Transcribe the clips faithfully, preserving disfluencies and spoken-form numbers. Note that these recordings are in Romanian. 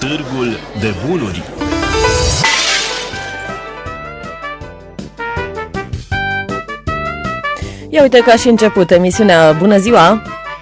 Târgul de bunuri. Ia uite că a și început emisiunea. Bună ziua!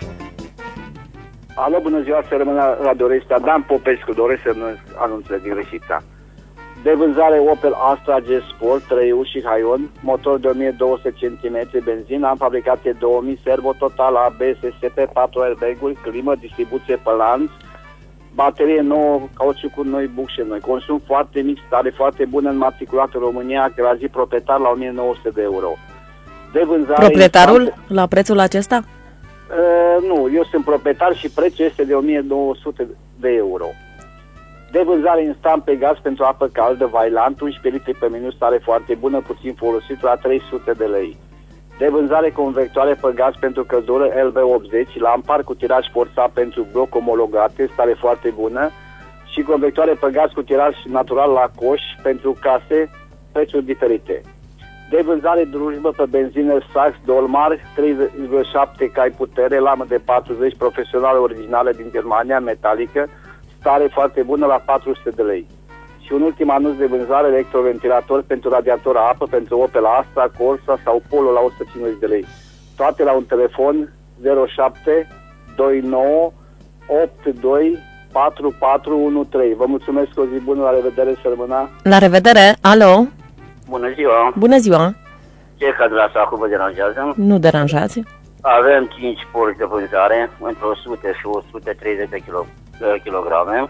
Alo, bună ziua, să rămână radiorestea. Dan Popescu, doresc să anunț din Reșița. De vânzare Opel Astra G Sport, trei uși și Haion, motor de o mie două sute centimetri, benzină, am fabricație două mii, servo total, A B S, S P, patru airbag-uri, climă, distribuție pe lanț, baterie nouă, cauciucuri noi, bucșe noi, consum foarte mic, stare foarte bună, înmatriculat în România, grazi proprietar la o mie nouă sute de euro. De vânzare... Proprietarul instant... la prețul acesta? Uh, nu, eu sunt proprietar și prețul este de o mie două sute de euro. De vânzare instant pe gaz pentru apă caldă, Vailant, unsprezece litri pe minut, stare foarte bună, puțin folosit, la trei sute de lei. De vânzare convectoare pe gaz pentru căldură L V optzeci, lampar cu tiraj forțat pentru bloc omologate, stare foarte bună, și convectoare pe gaz cu tiraj natural la coș pentru case, prețuri diferite. De vânzare drujbă pe benzină Sax Dolmar, trei virgulă șapte cai putere, lamă de patruzeci, profesională originală din Germania, metalică, stare foarte bună, la patru sute de lei. Și un ultim anunț de vânzare, electroventilator pentru radiator a apă, pentru Opel Astra, Corsa sau Polo, la o sută cincizeci de lei. Toate la un telefon zero șapte doi nouă opt doi patru patru unu trei. Vă mulțumesc, o zi bună, la revedere, să rămână. La revedere, alo! Bună ziua! Bună ziua! Ce ca de la Sacu vă deranjează? Nu deranjați. Avem cinci porci de vânzare, între o sută și o sută treizeci de kilograme,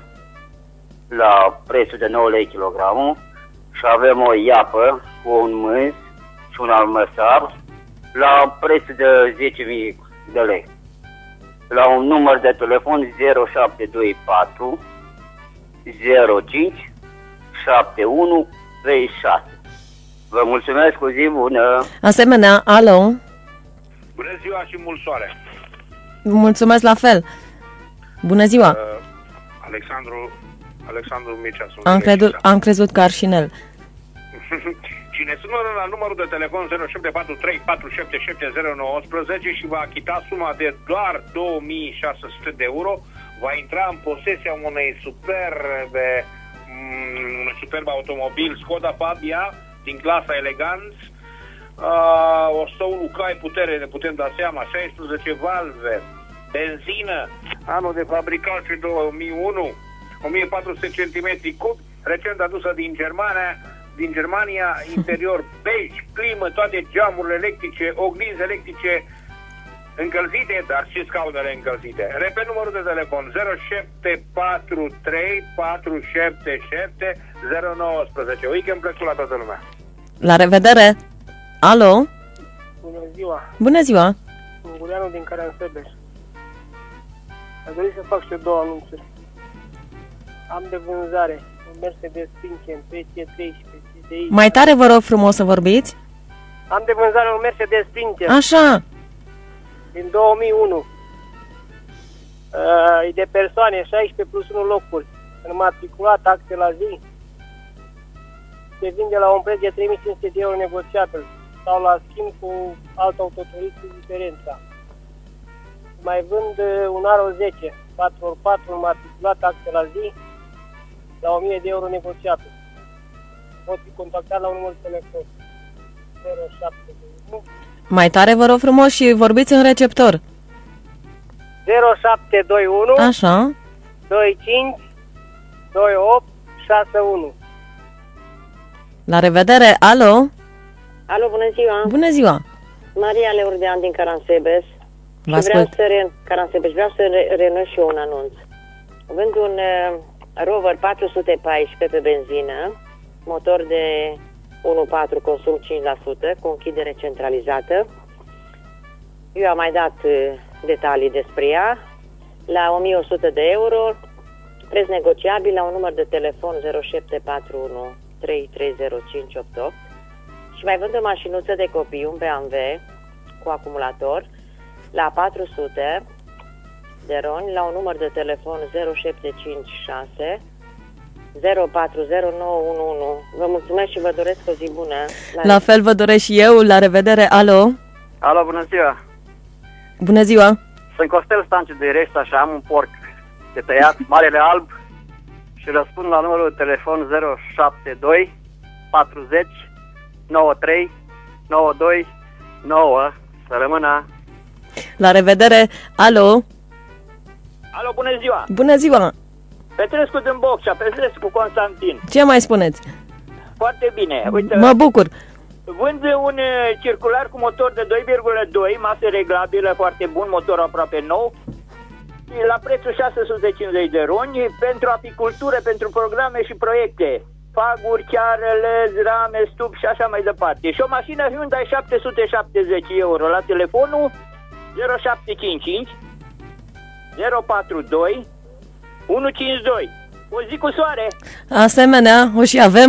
la prețul de nouă lei kilogramul, și avem o iapă cu un mâns și un almăsar la prețul de zece mii de lei. La un număr de telefon zero șapte doi patru zero cinci șapte unu trei șase. Vă mulțumesc, o zi bună! Asemenea, alo! Bună ziua și mult soare! Mulțumesc la fel! Bună ziua! Uh, Alexandru, Alexandru Mircea, sunt am, crezut, am crezut că Arșinel. Cine sună la numărul de telefon zero șapte patru trei patru șapte șapte zero nouă unu zero și va achita suma de doar două mii șase sute de euro, va intra în posesia unei superbe, un superb automobil Skoda Fabia din clasa Elegance, uh, o sută unu cai putere, ne putem da seama, șaisprezece valve, benzină, anul de fabricație două mii unu, o mie patru sute centimetri cub, recent adusă din Germania, din Germania, interior beige, climă, toate geamurile electrice, oglinzi electrice încălzite, dar și scaunele încălzite. Repet numărul de telefon zero șapte patru trei patru șapte șapte zero nouă unu zero. Weekend plăcut la toată lumea. La revedere! Alo! Bună ziua! Bună ziua! Ungureanu din Caransebeș. Aș dori să fac și două anunțuri. Am de vânzare un Mercedes Sprinter P C treisprezece C D I. Mai tare vă rog frumos să vorbiți. Am de vânzare un Mercedes Sprinter. Așa. Din două mii unu. Uh, e de persoane, șaisprezece plus unu locuri. Înmatriculat, acte la zi. Se vinde la un preț de trei mii cinci sute de euro negociabil sau la schimb cu alt autoturism cu diferența. Mai vând un Aro zece, patru ori patru, înmatriculat, acte la zi, la o mie de euro negociabil. Pot fi contactat la un număr de telefon zero șapte doi unu. Mai tare vă rog frumos și vorbiți în receptor. zero șapte doi unu Așa. doi cinci doi opt șase unu. La revedere, alo! Alo, bună ziua! Bună ziua! Maria Leurdean din Caransebes. Vă și vreau să, re... Caransebes, vreau să re... renuesc și eu un anunț. Vând un uh, Rover patru sute paisprezece pe benzină, motor de unu virgulă patru, consum cinci la sută, cu închidere centralizată. Eu am mai dat uh, detalii despre ea, la o mie o sută de euro, preț negociabil, la un număr de telefon zero șapte patru unu trei trei zero cinci opt opt. Și mai vând o mașinuță de copii, un B M W cu acumulator, la patru sute de roni, la un număr de telefon zero șapte cinci șase zero patru zero nouă unu unu. Vă mulțumesc și vă doresc o zi bună. La, la fel vă doresc și eu. La revedere. Alo? Alo, bună ziua. Bună ziua. Sunt Costel Stanciu de Reșta și am un porc de tăiat, marele alb, și răspund la numărul de telefon zero șapte doi patruzeci nouăzeci și trei nouăzeci și doi nouă. Să rămână! La revedere! Alo! Alo, bună ziua! Bună ziua! Petrescu din Boxea, Petrescu Constantin. Ce mai spuneți? Foarte bine. Uite, mă bucur! Vând un circular cu motor de doi virgulă doi, masă reglabilă, foarte bun, motor aproape nou, la prețul șase sute cincizeci de roni, pentru apicultură, pentru programe și proiecte. Faguri, chiarele, rame, stup și așa mai departe. Și o mașină Hyundai șapte sute șaptezeci euro la telefonul zero șapte cinci cinci zero patru doi unu cinci doi. O zi cu soare! Asemenea, o și avem...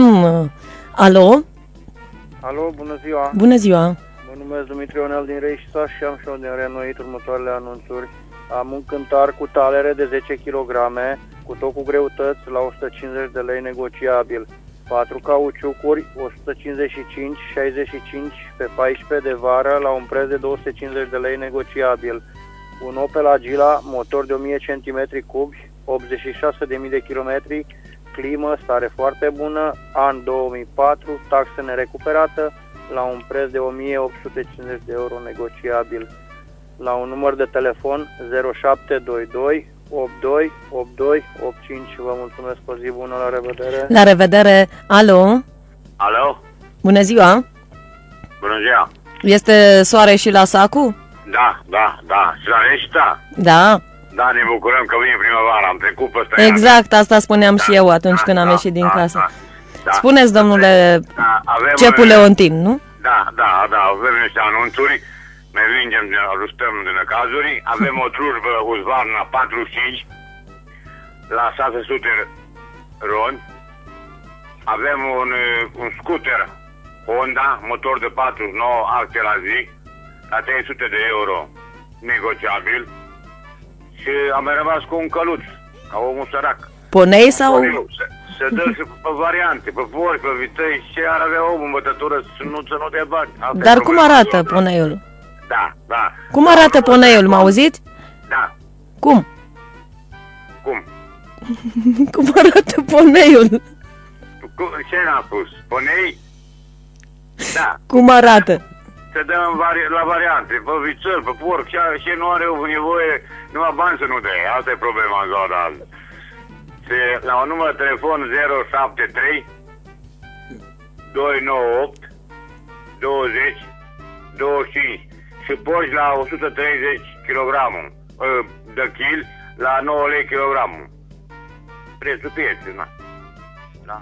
Alo? Alo, bună ziua! Bună ziua! Mă numesc Dumitru Ionel din Reșița și am și eu de reînnoit următoarele anunțuri. Am un cântar cu talere de zece kilograme, cu tot cu greutăți, la o sută cincizeci de lei negociabil. patru cauciucuri, o sută cincizeci și cinci șaizeci și cinci pe paisprezece de vară, la un preț de două sute cincizeci de lei negociabil. Un Opel Agila, motor de o mie centimetri cubi, optzeci și șase de mii de kilometri, climă, stare foarte bună, an două mii patru, taxă nerecuperată, la un preț de o mie opt sute cincizeci de euro negociabil. La un număr de telefon zero șapte doi doi opt doi opt doi opt cinci. Vă mulțumesc, o zi bună, la revedere! La revedere! Alo? Alo? Bună ziua! Bună ziua! Este soare și la Sacu? Da, da, da. Și la Reșița? Da. Da, ne bucurăm că vine primăvara, am trecut pe ăsta. Exact, asta spuneam da, și eu atunci da, când am da, ieșit din da, casă. Da, da, spuneți, domnule da, avem, Cepu Leontin, nu? Da, da, da, avem niște anunțuri, ne vingem, ne ajustăm din cazuri, avem o trujbă Husqvarna patruzeci și cinci la șase sute roni, avem un, un scooter Honda, motor de patruzeci și nouă, acte la zi, la trei sute de euro, negociabil. Și am mai rămas cu un căluț, ca omul sărac. Ponei sau... Se, se dă și pe variante, pe pori, pe vităi, ce ar avea omul în bătătură să nu, să nu dea bani. Asta Dar cum arată poneiul? Da, da. Cum arată poneiul, m-a auzit? Da. Cum? Cum? Cum arată poneiul? Cum, ce n-am spus? Ponei? Da. Cum arată? Se dă în vari, la variante, pe vițel, pe porc, și nu are nevoie, numai bani să nu dea. Asta e problema în ziua de azi. Se, la un număr de telefon zero șapte trei doi nouă opt douăzeci douăzeci și cinci și porci la o sută treizeci kilograme de kil la nouă lei kilogramul. Prețul pieței, na. Da.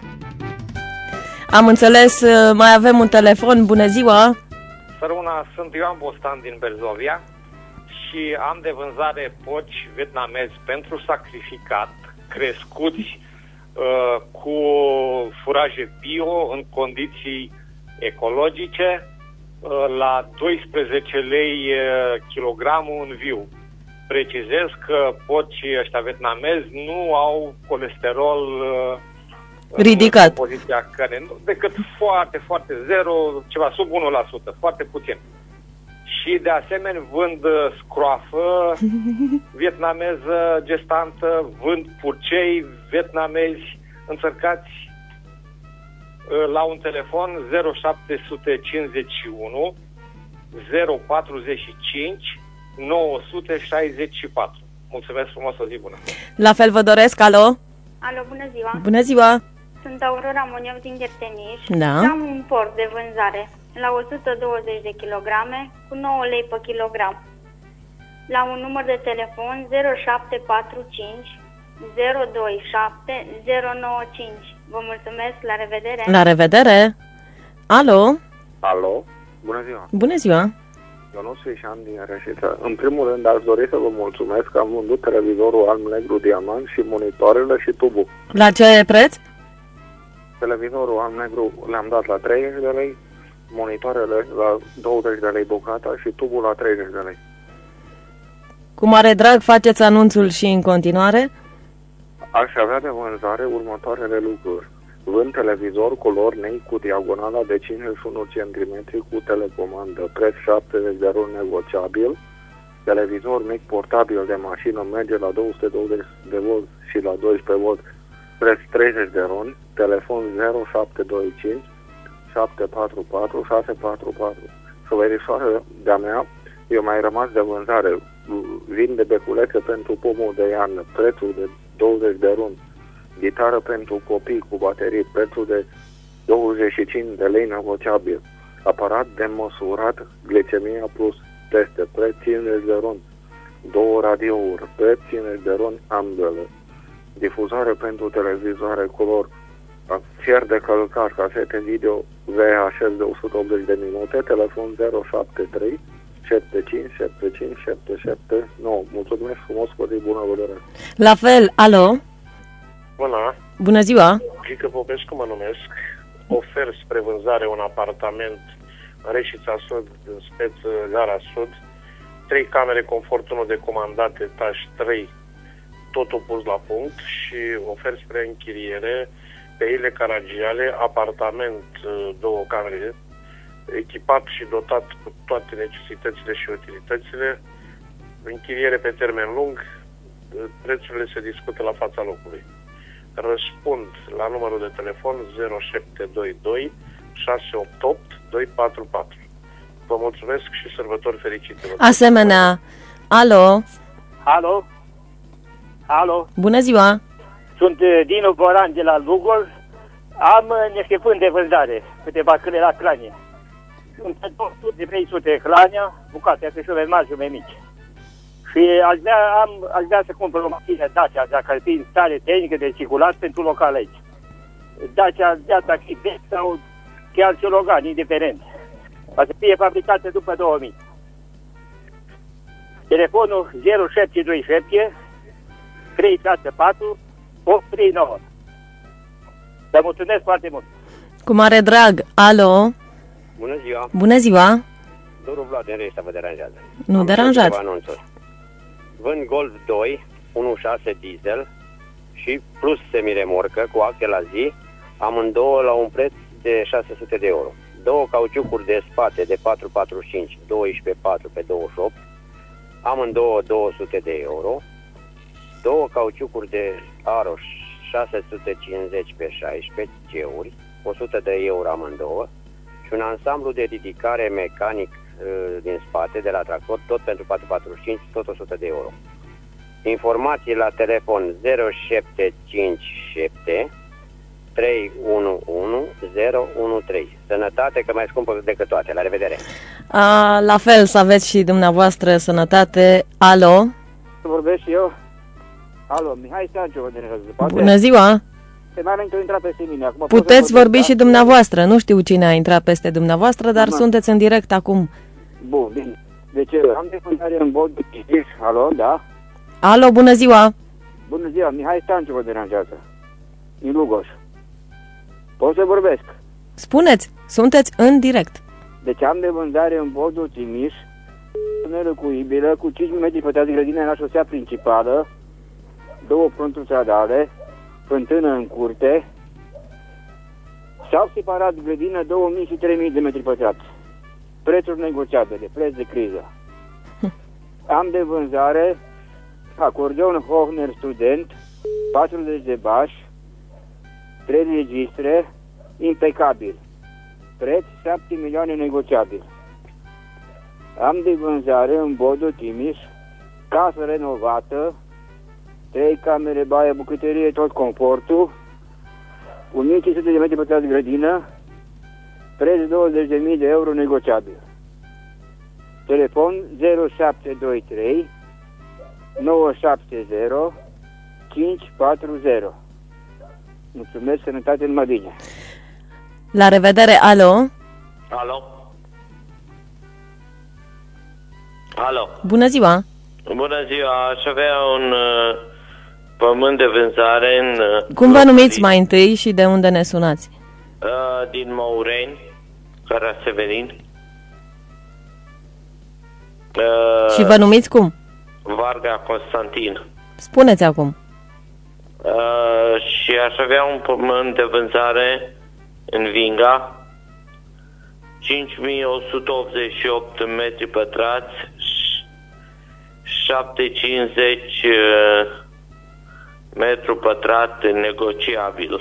Am înțeles, mai avem un telefon, bună ziua! Săruna, sunt Ioan Bostan din Berzovia și am de vânzare porci vietnamezi pentru sacrificat, crescuți uh, cu furaje bio în condiții ecologice uh, la doisprezece lei uh, kilogramul în viu. Precizez că porcii ăștia vietnamezi nu au colesterol uh, ridicat. Poziția care, decât foarte, foarte zero, ceva sub unu la sută, foarte puțin. Și de asemenea vând scroafă vietnameză gestantă, vând purcei vietnamezi înțărcați la un telefon zero șapte cinci unu zero patruzeci și cinci nouă șaizeci și patru. Mulțumesc frumos, o zi bună! La fel vă doresc, alo? Alo, bună ziua! Bună ziua! Sunt Aurora Moneu din Gherteniș. Da. Am un porc de vânzare la o sută douăzeci de kilograme cu nouă lei pe kilogram. La un număr de telefon zero șapte patru cinci zero doi șapte zero nouă cinci. Vă mulțumesc, la revedere! La revedere! Alo? Alo, bună ziua! Bună ziua! Eu nu sunt Ișan din Reșița. În primul rând aș dori să vă mulțumesc că am vândut televizorul alb, negru, diamant și monitoarele și tubul. La ce preț? Televizorul alb, negru le-am dat la treizeci de lei, monitoarele la douăzeci de lei bucata și tubul la treizeci de lei. Cu mare drag faceți anunțul și în continuare? Aș avea de vânzare următoarele lucruri. Vând televizor color nei cu diagonala de cincizeci și unu centimetri cu telecomandă, preț șaptezeci de euro negociabil, televizor mic portabil de mașină merge la două sute douăzeci de volt și la doisprezece volt preț treizeci de runi, telefon zero șapte doi cinci șapte patru patru șase patru patru. Și verișoară de-a mea, eu mai rămas de vânzare. Vin de beculețe pentru pomul de iarnă, prețul de douăzeci de runi, gitară pentru copii cu baterii, prețul de douăzeci și cinci de lei negociabil, aparat de măsurat, glicemia plus teste, preț cincizeci de runi, două radiouri, preț cincizeci de runi ambele, difuzare pentru televizoare color, fier de călcar, casete video V H S de o sută optzeci de minute, telefon zero șapte trei șapte cinci șapte cinci șapte șapte nouă. Mulțumesc frumos, cu zi bună, vedere. La fel, alo? Bună. Bună ziua. Gică Popescu mă numesc. Ofer spre vânzare un apartament în Reșița Sud, în speț Gara Sud, trei camere confort, unul de comandat, etaj trei, totul pus la punct, și ofer spre închiriere pe Ile Caragiale, apartament, două camere, echipat și dotat cu toate necesitățile și utilitățile, închiriere pe termen lung, prețurile se discută la fața locului. Răspund la numărul de telefon zero șapte doi doi șase opt opt doi patru patru. Vă mulțumesc și sărbători fericite. Asemenea, alo? Alo? Alo? Bună ziua! Sunt Dinu Boran de la Lugol. Am niște fânt de vânzare, câteva câle la Clanie. Sunt două sute trei sute Clania, bucate, astea și mai mari și mai mici. Și aș vrea, am, aș vrea să cumpăr o mașină Dacia, dacă ar fi în stare tehnică de circulat pentru local aici. Dacia de asta și vechi sau chiar și Logan, indiferent. Va să fie fabricată după două mii. Telefonul zero șapte doi șapte trei șase patru opt trei nouă. Vă mulțumesc foarte mult. Cu mare drag. Alo? Bună ziua. Bună ziua. Domnul Vlad din Reșta vă deranjează. Nu deranjați. Vând Golf doi, unu virgulă șase diesel și plus semiremorcă cu acte la zi, amândouă la un preț de șase sute de euro. Două cauciucuri de spate de patru patru cinci, doisprezece patru pe douăzeci și opt, amândouă două sute de euro. Două cauciucuri de aro șase sute cincizeci pe șaisprezece geuri, o sută de euro amândouă, și un ansamblu de ridicare mecanic din spate de la tractor, tot pentru patru patru cinci, tot o sută de euro. Informații la telefon zero șapte cinci șapte trei unu unu zero unu trei. Sănătate, că mai scumpă decât toate. La revedere! A, la fel, să aveți și dumneavoastră sănătate. Alo? Să vorbesc și eu? Alo, Mihai Stanciu, de Răzăpate. Bună ziua! Se mai înainte intrat peste mine. Acum puteți vorbi și dumneavoastră. Nu știu cine a intrat peste dumneavoastră, dar sunteți în direct acum. Bun, bine. Deci am de vânzare în bod de Chiș. Alo, da? Alo, bună ziua! Bună ziua, Mihai Stanciu vă deranjează. Din Lugoș. Pot să vorbesc? Spuneți, sunteți în direct. Deci am de vânzare în bodul Timiș, tunelul cu ibilă, cu cinci metri pătrați grădină la șosea principală, două fronturi stradale, fântână în curte, și-au separat grădină două mii și trei mii de metri pătrați. Prețuri negociabile, preț de criză. Am de vânzare acordeon Hofner Student, patruzeci de bași, trei registre, impecabil. Preț șapte milioane negociabil. Am de vânzare în bodul Timiș, casă renovată, trei camere, baie, bucătărie, tot confortul, o mie cinci sute de metri pătrați grădină, preț douăzeci de mii de euro negociabil. Telefon zero șapte doi trei nouă șapte zero cinci patru zero. Mulțumesc, sănătate, numai bine. La revedere, alo? Alo? Alo? Bună ziua! Bună ziua, aș avea un uh, pământ de vânzare în... Uh, Cum vă numiți mai întâi și de unde ne sunați? Uh, din Moureni, Caraseverin. Uh, și vă numiți cum? Varga Constantin. Spuneți acum. Uh, și aș avea un pământ de vânzare în Vinga, cinci mii o sută optzeci și opt metri pătrați, șapte cincizeci uh, metru pătrat negociabil.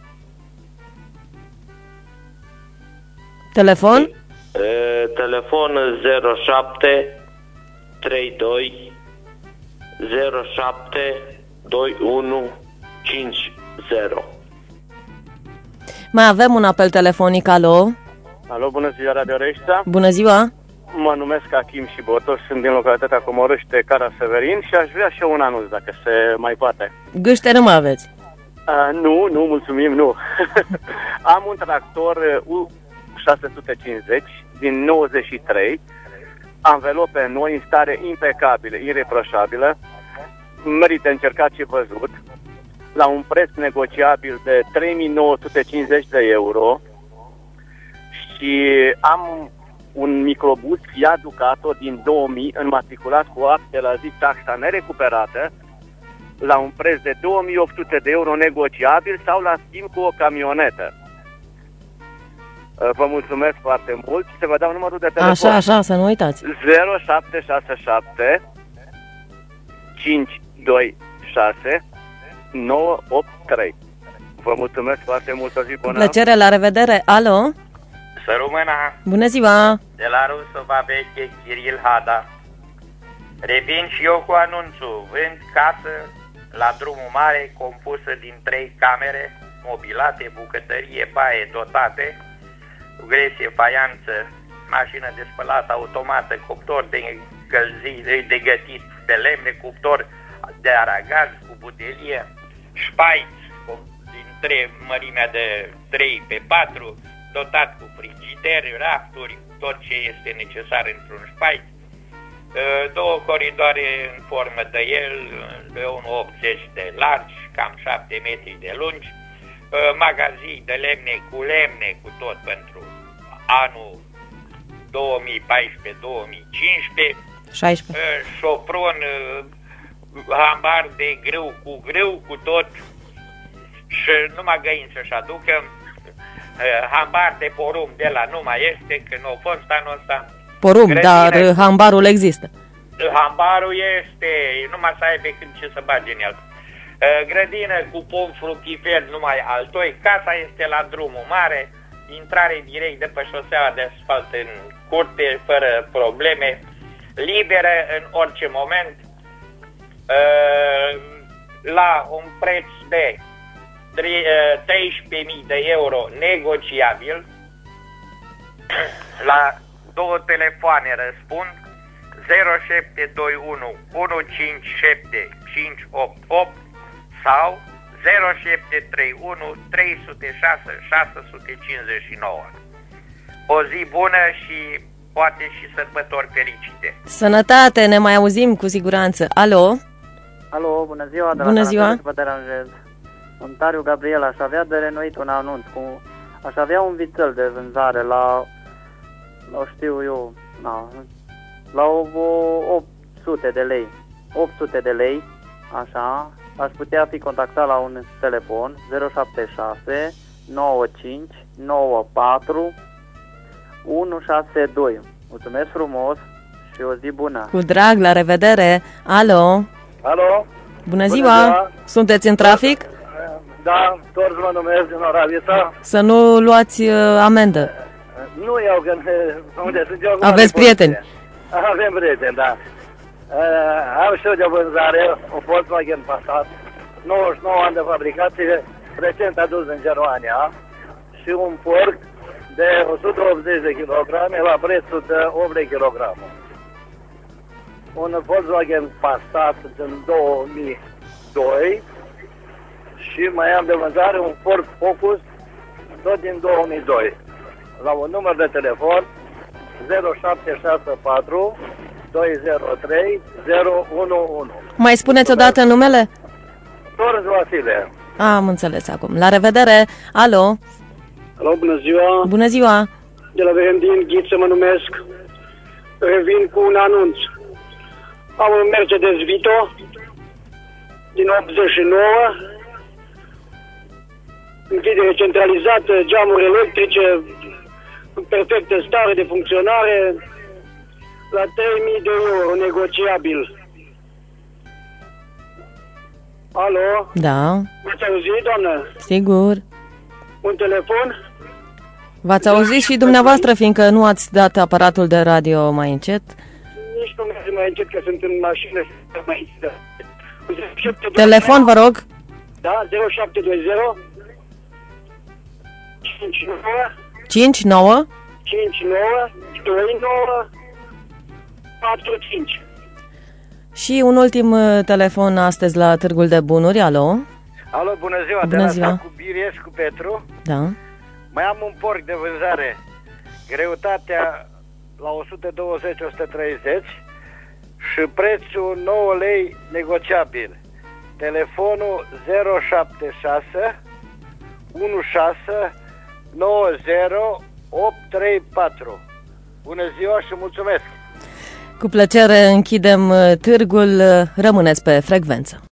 Telefon? E, telefon zero șapte trei doi zero șapte doi unu cinci zero. Mai avem un apel telefonic, alo? Alo, bună ziua, Radio Reșța. Bună ziua! Mă numesc Achim Șibotos, sunt din localitatea Comorâște, Cara Severin și aș vrea și eu un anunț, dacă se mai poate. Gâște nu mai aveți? Uh, nu, nu, mulțumim, nu. Am un tractor U șase sute cincizeci din nouăzeci și trei, anvelope noi, în stare impecabilă, ireproșabilă, merită încercat și văzut, la un preț negociabil de trei mii nouă sute cincizeci de euro și am un microbus Fiat Ducato din două mii înmatriculat cu acte la zi, taxa nerecuperată, la un preț de două mii opt sute de euro negociabil sau la schimb cu o camionetă. Vă mulțumesc foarte mult și să vă dau numărul de telefon. Așa, așa, să nu uitați. zero șapte șase șapte cinci doi șase nouă opt trei. Vă mulțumesc foarte mult, o zi bună. Plăcere, la revedere. Alo? Să rămână. Bună ziua! De la Rusova Veche, Chiril Hada. Revin și eu cu anunțul. Vând casă la drumul mare, compusă din trei camere, mobilate, bucătărie, baie dotate, cu gresie, faianță, mașină de spălat automată, cuptor de încălzit, de gătit de lemne, cuptor de aragaz cu butelie, șpaiț dintre mărimea de trei pe patru, dotat cu frigider, rafturi, tot ce este necesar într-un șpaiț, două coridoare în formă de el, de unu virgulă optzeci de largi, cam șapte metri de lungi, magazii de lemne cu lemne cu tot pentru anul două mii paisprezece două mii cincisprezece, șaisprezece. Șopron, hambar de grâu cu grâu cu tot și numai găini să-și aducă, hambar de porumb de la nu mai este, că nu a fost anul ăsta. Porumb, Grădină, dar hambarul există. Hambarul este, numai să aibă când ce să bage în el. Grădină cu pom fructifer numai altoi, casa este la drumul mare, intrare direct de pe șoseaua de asfalt în curte, fără probleme, liberă în orice moment, la un preț de treisprezece mii de euro negociabil. La două telefoane răspund, zero șapte doi unu unu cinci șapte cinci opt opt sau zero șapte trei unu trei zero șase șase cinci nouă. O zi bună și poate și sărbători fericite. Sănătate, ne mai auzim cu siguranță. Alo? Alo, bună ziua, de bună la ziua. Să vă deranjez. Ontariu Gabriel, aș avea de renuit un anunț. Cu... Aș avea un vițel de vânzare la, nu știu eu, na, la o, o, opt sute de lei. opt sute de lei, așa. Aș putea fi contactat la un telefon zero șapte șase nouă cinci nouă patru unu șase doi. Mulțumesc frumos și o zi bună. Cu drag, la revedere. Alo? Alo? Bună ziua! Bună ziua. Sunteți în trafic? Da, Torz mă numesc din Oradea. Să nu luați uh, amendă. Nu iau, că unde sunt eu. Aveți prieteni? Avem prieteni, da. Uh, am și eu de vânzare un Volkswagen Passat, nouăzeci și nouă ani de fabricație, recent adus în Germania, și un Ford de o sută optzeci de kilograme la prețul de opt de kilograme. Un Volkswagen Passat din două mii doi și mai am de vânzare un Ford Focus tot din două mii doi. La un număr de telefon zero șapte șase patru doi zero trei zero unu unu. Mai spuneți odată numele? Torz Vasile. Am înțeles acum. La revedere. Alo? Alo, bună ziua. Bună ziua. De la Verendin, Ghiță mă numesc. Revin cu un anunț. Am un Mercedes Vito din optzeci și nouă, închidere centralizată, geamuri electrice, în perfectă stare de funcționare, la trei mii de euro, negociabil. Alo? Da, M-ați auzit, doamnă? sigur. Un telefon? V-ați auzit și dumneavoastră, fiindcă nu ați dat aparatul de radio mai încet. Nici nu merge mai încet, că sunt în mașină și mai încet. Telefon, vă rog. Da, zero șapte doi zero cinci nouă cinci nouă cinci nouă doi nouă patru cinci. Și un ultim uh, telefon astăzi la Târgul de Bunuri. Alo? Alo, bună ziua, Bună de ziua. la cu Biriescu Petru. Da. Mai am un porc de vânzare, greutatea la o sută douăzeci - o sută treizeci și prețul nouă lei negociabil. Telefonul zero șapte șase unu șase nouă zero opt trei patru. Bună ziua și mulțumesc! Cu plăcere închidem uh, târgul. Rămâneți pe frecvență.